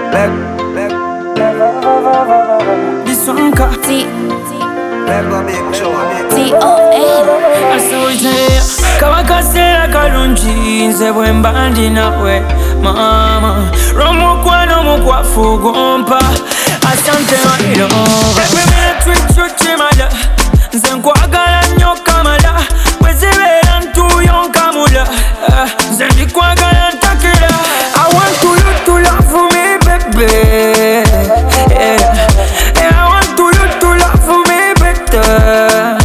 This one got Kabakasera kalungi nze bwe mba ndi nawe mama Romukwano mukwafu gompa Asante my love Every minute with you chimala Nze nkwagala nnyo kamala Bwe zibeera ntuuyo nkamula Nze ndikwagala ntakira I want you to love me baby I want you to love me better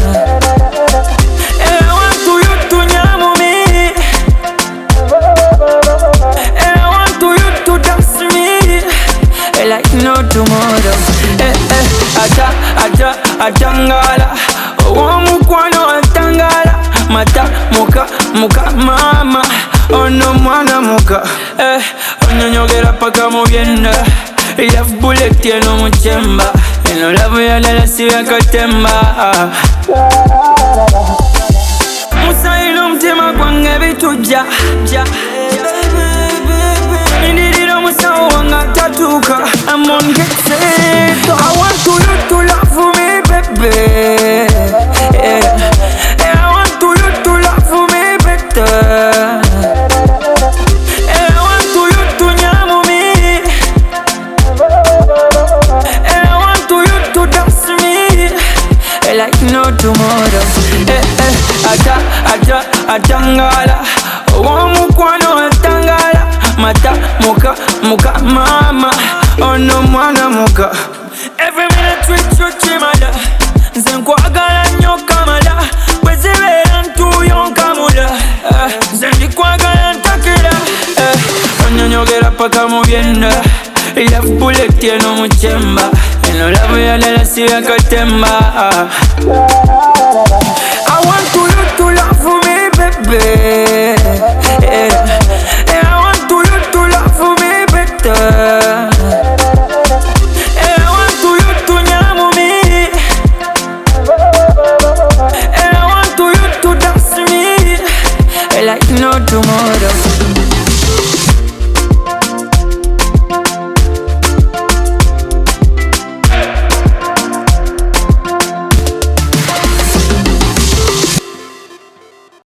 like no tomorrow. Atangala Omukwano atangala Mata muka mama Ono mwana muka Onyonyogera paka mubyenda Love bullet yeno muchemba Eno love yalala siya katemba Musailo mtima kwange bituja Nindiriro musawo wanga tatuka I'm on get set I want you to love me baby I want you to love me better I want you to nyamu me I want you to dance me like no tomorrow Atangala Omukwano atangala Mata muka mama Ono mwana muka Every minute with you chimala Nze nkwagala nnyo kamala Bwe zibeera ntuuyo nkamula Nze ndikwagala ntakira Onyonyogera paka mubyenda Love bullet yeno muchemba Eno love yalala siya katemba I want to